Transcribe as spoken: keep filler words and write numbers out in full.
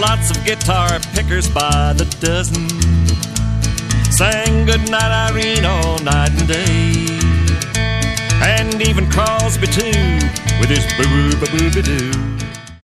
lots of guitar pickers by the dozen sang Goodnight Irene all night and day. And even Crosby too, with his boo-boo-boo-boo-boo-doo.